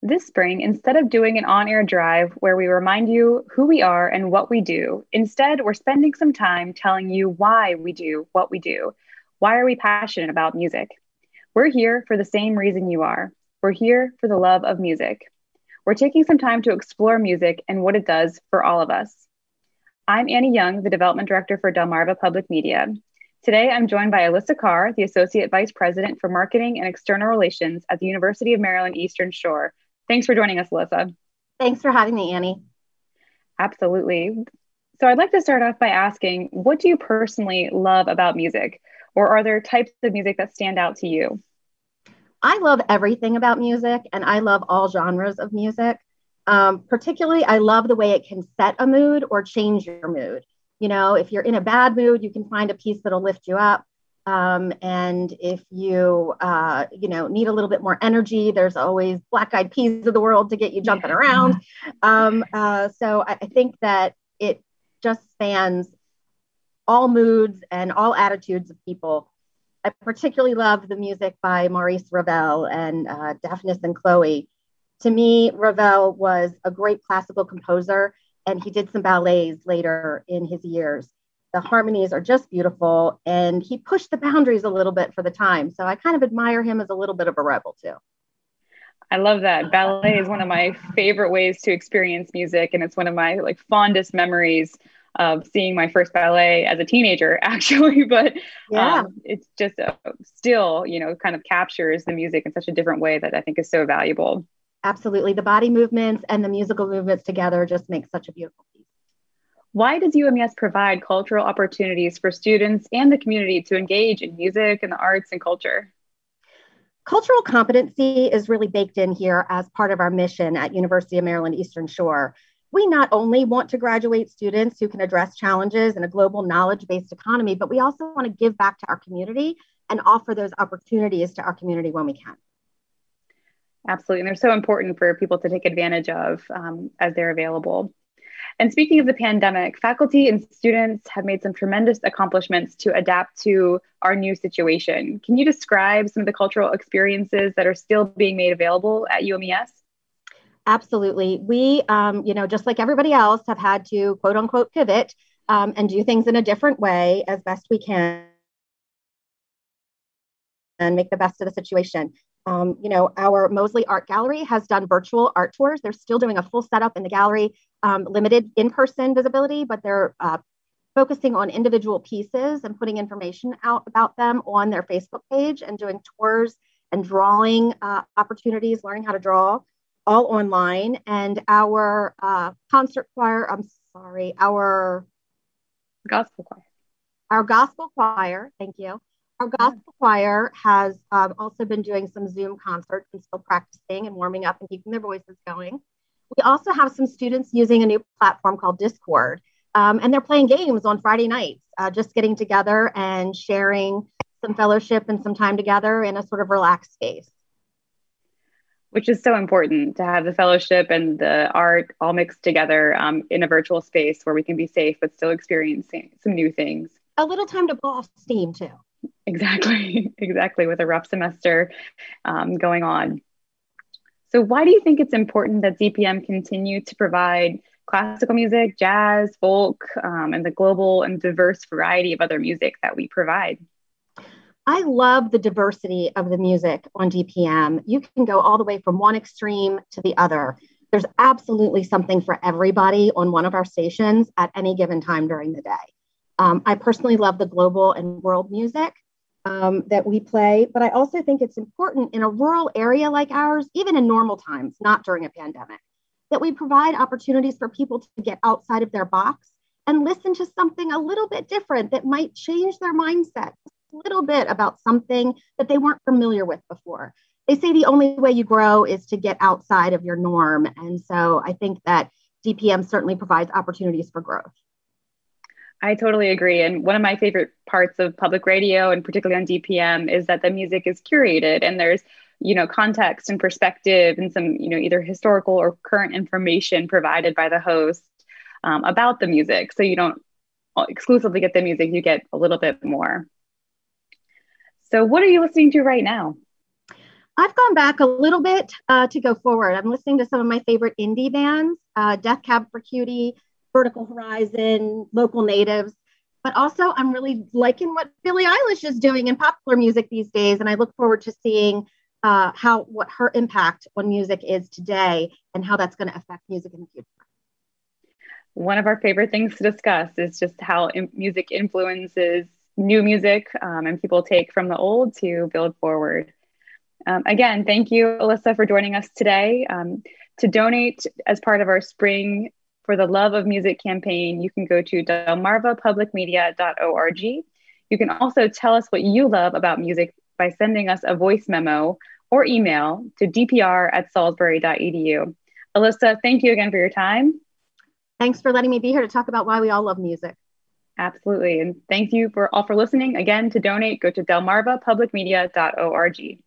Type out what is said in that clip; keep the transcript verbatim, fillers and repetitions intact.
This spring, instead of doing an on air drive where we remind you who we are and what we do, instead, we're spending some time telling you why we do what we do. Why are we passionate about music? We're here for the same reason you are. We're here for the love of music. We're taking some time to explore music and what it does for all of us. I'm Annie Young, the Development Director for Delmarva Public Media. Today, I'm joined by Alyssa Carr, the Associate Vice President for Marketing and External Relations at the University of Maryland Eastern Shore. Thanks for joining us, Alyssa. Thanks for having me, Annie. Absolutely. So I'd like to start off by asking, what do you personally love about music? Or are there types of music that stand out to you? I love everything about music, and I love all genres of music. Um, particularly, I love the way it can set a mood or change your mood. You know, if you're in a bad mood, you can find a piece that'll lift you up. Um, and if you, uh, you know, need a little bit more energy, there's always Black Eyed Peas of the world to get you jumping around. Um, uh, so I, I think that it just spans all moods and all attitudes of people. I particularly love the music by Maurice Ravel and uh, Daphnis and Chloe. To me, Ravel was a great classical composer, and he did some ballets later in his years. The harmonies are just beautiful, and he pushed the boundaries a little bit for the time. So I kind of admire him as a little bit of a rebel too. I love that. Ballet is one of my favorite ways to experience music, and it's one of my like fondest memories of seeing my first ballet as a teenager, actually. But yeah, um, it's just uh, still, you know, kind of captures the music in such a different way that I think is so valuable. Absolutely. The body movements and the musical movements together just make such a beautiful piece. Why does U M E S provide cultural opportunities for students and the community to engage in music and the arts and culture? Cultural competency is really baked in here as part of our mission at University of Maryland Eastern Shore. We not only want to graduate students who can address challenges in a global knowledge-based economy, but we also want to give back to our community and offer those opportunities to our community when we can. Absolutely. And they're so important for people to take advantage of um, as they're available. And speaking of the pandemic, faculty and students have made some tremendous accomplishments to adapt to our new situation. Can you describe some of the cultural experiences that are still being made available at U M E S? Absolutely. We, um, you know, just like everybody else, have had to quote unquote pivot um, and do things in a different way as best we can and make the best of the situation. Um, you know, our Mosley Art Gallery has done virtual art tours. They're still doing a full setup in the gallery, um, limited in-person visibility, but they're uh, focusing on individual pieces and putting information out about them on their Facebook page and doing tours and drawing uh, opportunities, learning how to draw, all online. And our uh, concert choir, I'm sorry, our gospel choir. Our gospel choir, thank you. Our gospel yeah. choir has um, also been doing some Zoom concerts and still practicing and warming up and keeping their voices going. We also have some students using a new platform called Discord, um, and they're playing games on Friday nights, uh, just getting together and sharing some fellowship and some time together in a sort of relaxed space. Which is so important to have the fellowship and the art all mixed together um, in a virtual space where we can be safe but still experiencing some new things. A little time to blow off steam too. Exactly, exactly, with a rough semester um, going on. So why do you think it's important that D P M continue to provide classical music, jazz, folk, um, and the global and diverse variety of other music that we provide? I love the diversity of the music on D P M. You can go all the way from one extreme to the other. There's absolutely something for everybody on one of our stations at any given time during the day. Um, I personally love the global and world music um, that we play, but I also think it's important in a rural area like ours, even in normal times, not during a pandemic, that we provide opportunities for people to get outside of their box and listen to something a little bit different that might change their mindset a little bit about something that they weren't familiar with before. They say the only way you grow is to get outside of your norm. And so I think that D P M certainly provides opportunities for growth. I totally agree. And one of my favorite parts of public radio, and particularly on D P M, is that the music is curated and there's, you know, context and perspective and some, you know, either historical or current information provided by the host um, about the music. So you don't exclusively get the music, you get a little bit more. So what are you listening to right now? I've gone back a little bit uh, to go forward. I'm listening to some of my favorite indie bands, uh, Death Cab for Cutie, Vertical Horizon, Local Natives. But also, I'm really liking what Billie Eilish is doing in popular music these days. And I look forward to seeing uh, how what her impact on music is today and how that's going to affect music in the future. One of our favorite things to discuss is just how in- music influences new music um, and people take from the old to build forward. Um, again, thank you, Alyssa, for joining us today. Um, to donate as part of our Spring for the Love of Music campaign, you can go to delmarva public media dot org. You can also tell us what you love about music by sending us a voice memo or email to d p r at salisbury dot e d u. Alyssa, thank you again for your time. Thanks for letting me be here to talk about why we all love music. Absolutely. And thank you for all for listening. Again, to donate, go to delmarva public media dot org.